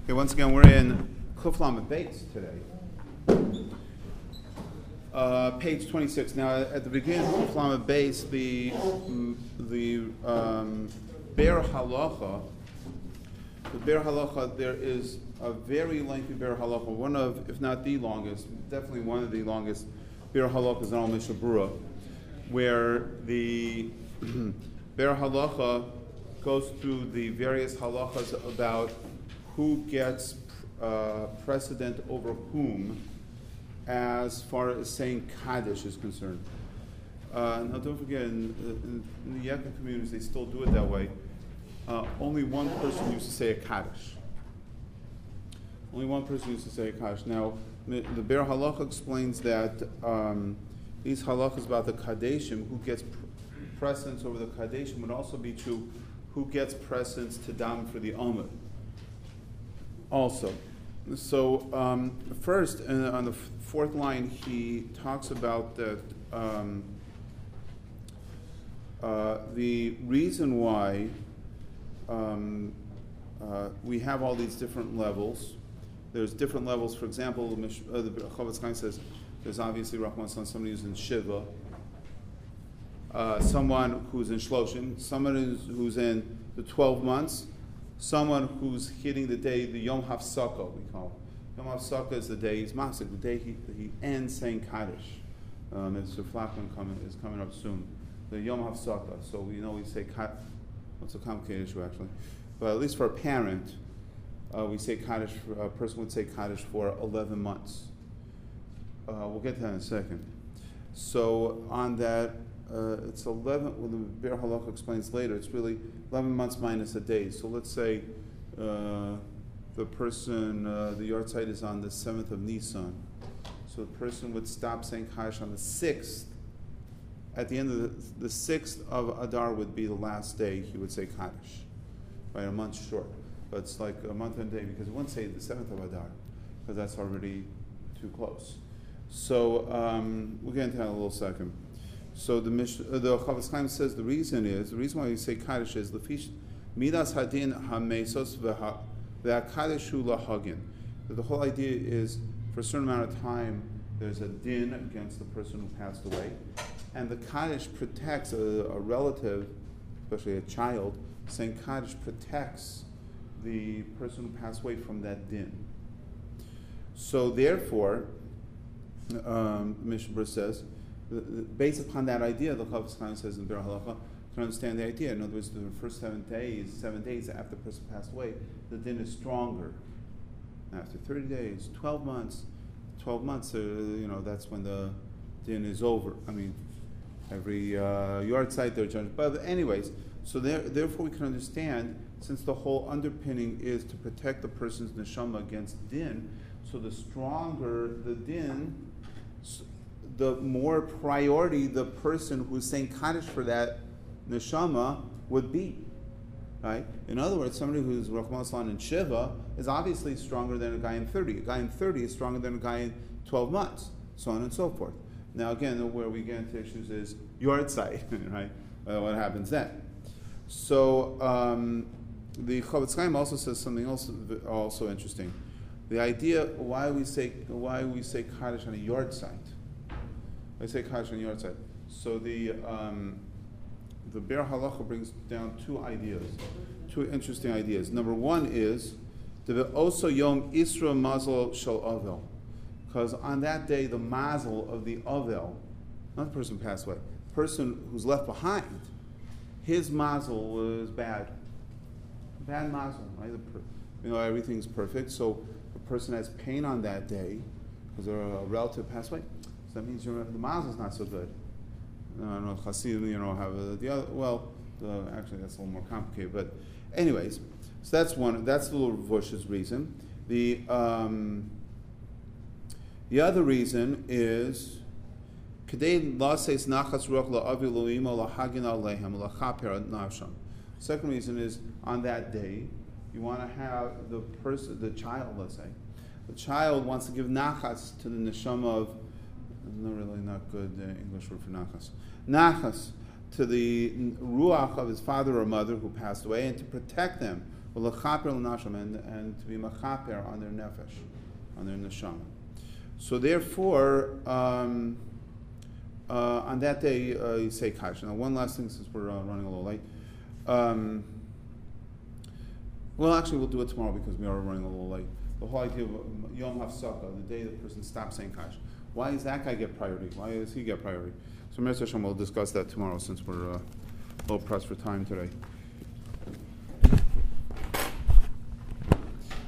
Okay, once again, we're in Kuf Lamed Beis today. Page 26. Now, at the beginning of Kuf Lamed Beis, the Ber Halacha, there is a very lengthy Ber Halacha, one of, if not the longest, definitely one of the longest Ber Halachas in Al Mishnah Berurah, where the Ber Halacha goes through the various halachas about who gets precedent over whom as far as saying Kaddish is concerned. Now don't forget, in the Yekka communities, they still do it that way. Only one person used to say a Kaddish. Only one person used to say a Kaddish. Now, the Ber Halacha explains that these halachas about the Kaddeshim, who gets precedence over the Kaddeshim, would also be true who gets precedence to dam for the Amud. Also, so first on the fourth line, he talks about that the reason why we have all these different levels. There's different levels. For example, the Chofetz Chaim says there's obviously Rahman Son, somebody who's in Shiva, someone who's in Shloshim, someone who's in the 12 months, someone who's hitting the day, the Yom HaFsaka, we call it. Yom HaFsaka is the day he's Masik, the day he ends saying Kaddish. Mr. Flackman is coming up soon. The Yom HaFsaka. So we say Kaddish. It's a complicated issue actually, but at least for a parent, we say Kaddish. A person would say Kaddish for 11 months. We'll get to that in a second. So on that, it's 11. Well, the Ber Halacha explains later. It's really 11 months minus a day. So let's say the person, the yahrzeit is on the 7th of Nisan. So the person would stop saying Kaddish on the 6th. At the end of the 6th of Adar would be the last day he would say Kaddish, right? A month short, but it's like a month and a day because it wouldn't say the 7th of Adar because that's already too close. So we'll get into that in a little second. So the Chofetz Chaim says the reason why we say Kaddish is Lefish Midas Hadin HaMesos VeHaKaddishu LaHagin. The whole idea is for a certain amount of time there's a din against the person who passed away. And the Kaddish protects a relative, especially a child, saying Kaddish protects the person who passed away from that din. So therefore, Mishnah Berurah says, based upon that idea, the Chofetz Chaim says in Ber Halacha, to understand the idea, in other words, the first 7 days after the person passed away, the din is stronger. After 30 days, 12 months, that's when the din is over. I mean, every yahrzeit they're judged. But anyways, so therefore we can understand, since the whole underpinning is to protect the person's neshama against din, so the stronger the din, the more priority the person who's saying Kaddish for that neshama would be. Right? In other words, somebody who's Rahman Aslan in Shiva is obviously stronger than a guy in 30. A guy in 30 is stronger than a guy in 12 months, so on and so forth. Now again, where we get into issues is yahrzeit, right? What happens then? So the Chofetz Chaim also says something else also interesting. The idea why we say Kaddish on a yahrzeit. I say Kaddish on a yahrzeit. So the Ber Halacha brings down two interesting ideas. Number one is the also Yom Isra Mazel Shel Avel. Because on that day, the mazel of the Avel, not the person who passed away, the person who's left behind, his mazel was bad. Bad mazel, right? Everything's perfect. So the person has pain on that day because a relative passed away. So that means the mazel's not so good. I don't know, Hasidim, have the other, actually that's a little more complicated. But anyways, so that's one, that's the little Vush's reason. The other reason is second reason is on that day you want to have the child, let's say, the child wants to give nachas to the neshama of, not good English word for nachas, to the ruach of his father or mother who passed away, and to protect them and to be machaper on their nefesh, on their neshama. So therefore, on that day, you say kasha. Now, one last thing, since we're running a little late. Well, actually, we'll do it tomorrow because we are running a little late. The whole idea of Yom HaFsaka, the day the person stops saying kasha. Why does that guy get priority? Why does he get priority? So, Mr. Hashem, we'll discuss that tomorrow since we're a little pressed for time today.